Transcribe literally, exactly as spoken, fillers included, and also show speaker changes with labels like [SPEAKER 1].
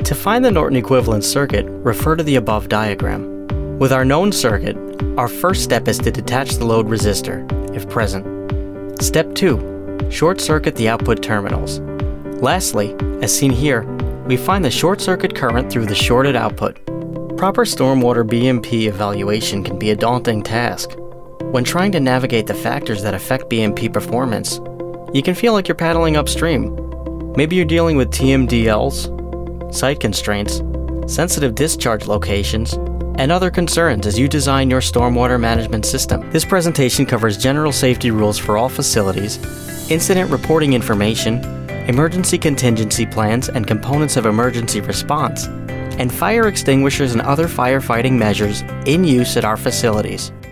[SPEAKER 1] To find the Norton equivalent circuit, refer to the above diagram. With our known circuit, our first step is to detach the load resistor, if present. Step two. Short circuit the output terminals. Lastly, as seen here, we find the short circuit current through the shorted output. Proper stormwater B M P evaluation can be a daunting task. When trying to navigate the factors that affect B M P performance, you can feel like you're paddling upstream. Maybe you're dealing with T M D Ls, site constraints, sensitive discharge locations, and other concerns as you design your stormwater management system. This presentation covers general safety rules for all facilities, incident reporting information, emergency contingency plans and components of emergency response, and fire extinguishers and other firefighting measures in use at our facilities.